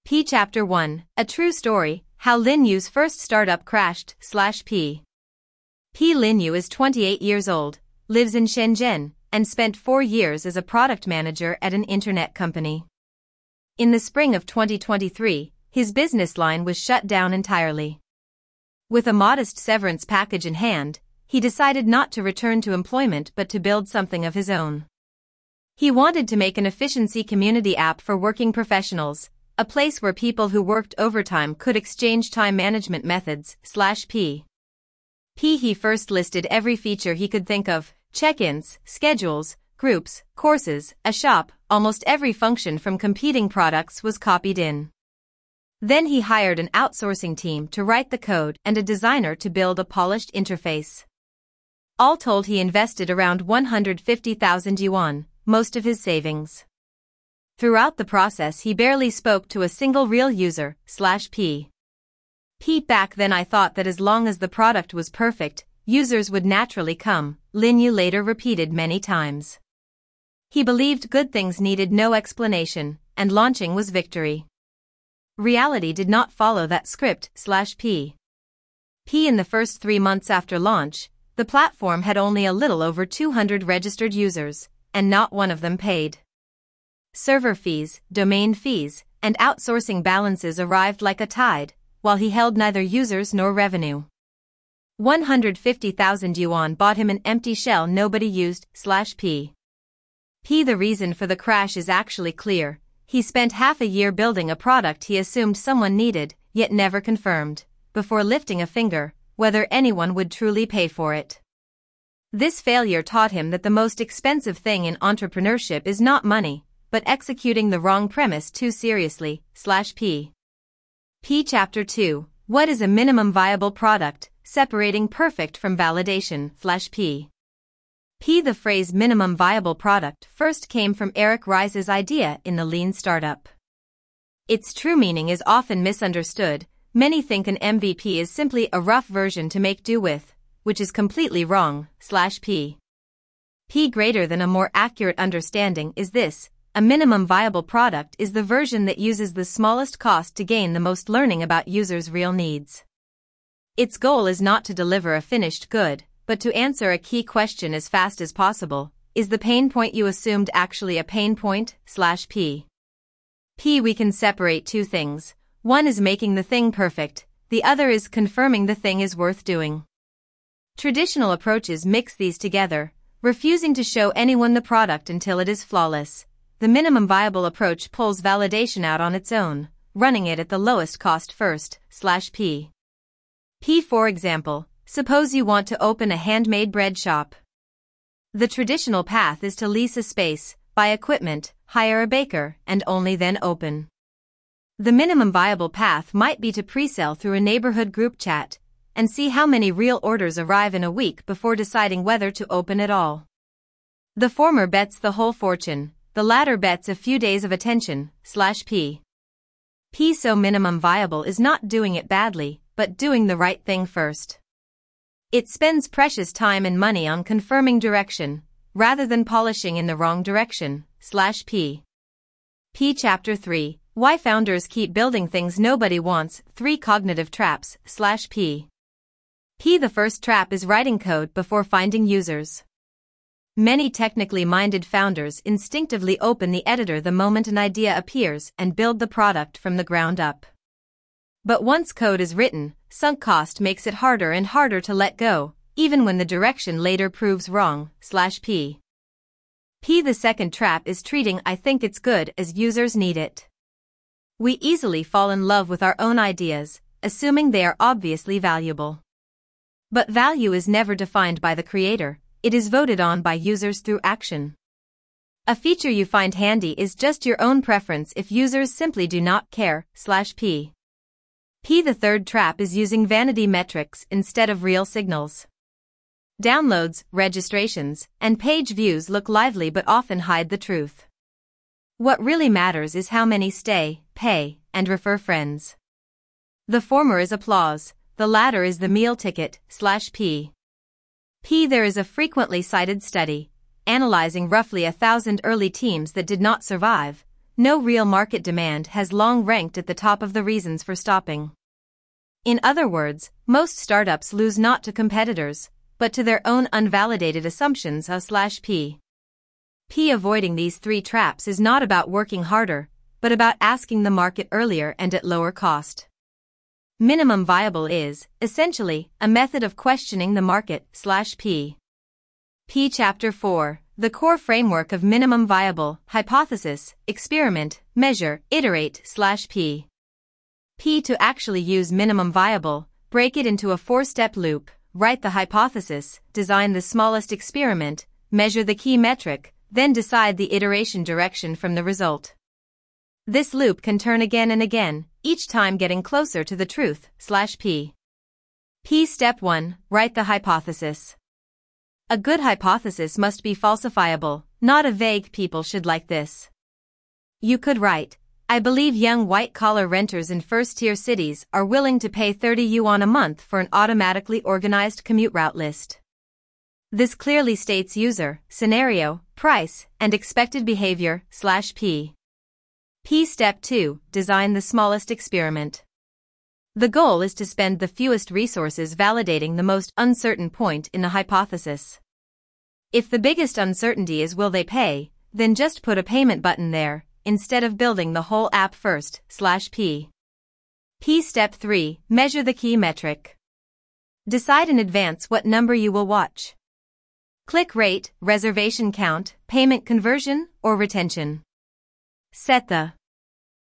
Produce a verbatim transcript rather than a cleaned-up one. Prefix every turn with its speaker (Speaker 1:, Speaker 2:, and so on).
Speaker 1: P Chapter one, A True Story, How Lin Yu's First Startup Crashed, slash P. P. Lin Yu is twenty-eight years old, lives in Shenzhen, and spent four years as a product manager at an internet company. In the spring of twenty twenty-three, his business line was shut down entirely. With a modest severance package in hand, he decided not to return to employment but to build something of his own. He wanted to make an efficiency community app for working professionals, a place where people who worked overtime could exchange time management methods, slash P. P. He first listed every feature he could think of: check-ins, schedules, groups, courses, a shop. Almost every function from competing products was copied in. Then he hired an outsourcing team to write the code and a designer to build a polished interface. All told, he invested around one hundred fifty thousand yuan, most of his savings. Throughout the process he barely spoke to a single real user, slash P. P. Back then I thought that as long as the product was perfect, users would naturally come, Lin Yu later repeated many times. He believed good things needed no explanation, and launching was victory. Reality did not follow that script, slash P. P. In the first three months after launch, the platform had only a little over two hundred registered users, and not one of them paid. Server fees, domain fees, and outsourcing balances arrived like a tide, while he held neither users nor revenue. one hundred fifty thousand yuan bought him an empty shell nobody used, slash P. P. The reason for the crash is actually clear. He spent half a year building a product he assumed someone needed, yet never confirmed, before lifting a finger, whether anyone would truly pay for it. This failure taught him that the most expensive thing in entrepreneurship is not money, but executing the wrong premise too seriously, slash P. P. Chapter two, What is a minimum viable product? Separating perfect from validation, slash P. P. The phrase minimum viable product first came from Eric Ries's idea in the Lean Startup. Its true meaning is often misunderstood. Many think an M V P is simply a rough version to make do with, which is completely wrong, slash P. P. Greater than a more accurate understanding is this: a minimum viable product is the version that uses the smallest cost to gain the most learning about users' real needs. Its goal is not to deliver a finished good, but to answer a key question as fast as possible. Is the pain point you assumed actually a pain point, slash P. P. We can separate two things. One is making the thing perfect, the other is confirming the thing is worth doing. Traditional approaches mix these together, refusing to show anyone the product until it is flawless. The minimum viable approach pulls validation out on its own, running it at the lowest cost first, slash P. P. For example, suppose you want to open a handmade bread shop. The traditional path is to lease a space, buy equipment, hire a baker, and only then open. The minimum viable path might be to pre-sell through a neighborhood group chat, and see how many real orders arrive in a week before deciding whether to open at all. The former bets the whole fortune, the latter bets a few days of attention, slash P. P. So minimum viable is not doing it badly, but doing the right thing first. It spends precious time and money on confirming direction, rather than polishing in the wrong direction, slash P. P. Chapter three, Why Founders Keep Building Things Nobody Wants, Three Cognitive Traps, slash P. P. The first trap is writing code before finding users. Many technically minded founders instinctively open the editor the moment an idea appears and build the product from the ground up. But once code is written, sunk cost makes it harder and harder to let go, even when the direction later proves wrong, slash P. P. The second trap is treating I think it's good as users need it. We easily fall in love with our own ideas, assuming they are obviously valuable. But value is never defined by the creator. It is voted on by users through action. A feature you find handy is just your own preference if users simply do not care, slash P. P. The third trap is using vanity metrics instead of real signals. Downloads, registrations, and page views look lively but often hide the truth. What really matters is how many stay, pay, and refer friends. The former is applause, the latter is the meal ticket, slash P. P. There is a frequently cited study, analyzing roughly a thousand early teams that did not survive, no real market demand has long ranked at the top of the reasons for stopping. In other words, most startups lose not to competitors, but to their own unvalidated assumptions of slash P. P. Avoiding these three traps is not about working harder, but about asking the market earlier and at lower cost. Minimum viable is, essentially, a method of questioning the market slash P. P. Chapter four. The core framework of minimum viable, hypothesis, experiment, measure, iterate slash P. P. To actually use minimum viable, break it into a four-step loop, write the hypothesis, design the smallest experiment, measure the key metric, then decide the iteration direction from the result. This loop can turn again and again, each time getting closer to the truth slash P. P. Step one. Write the hypothesis. A good hypothesis must be falsifiable, not a vague "people should like this." You could write, I believe young white-collar renters in first-tier cities are willing to pay thirty yuan a month for an automatically organized commute route list. This clearly states user, scenario, price, and expected behavior slash P. P. Step two. Design the smallest experiment. The goal is to spend the fewest resources validating the most uncertain point in the hypothesis. If the biggest uncertainty is will they pay, then just put a payment button there, instead of building the whole app first slash P. P. Step three. Measure the key metric. Decide in advance what number you will watch. Click rate, reservation count, payment conversion, or retention. Set the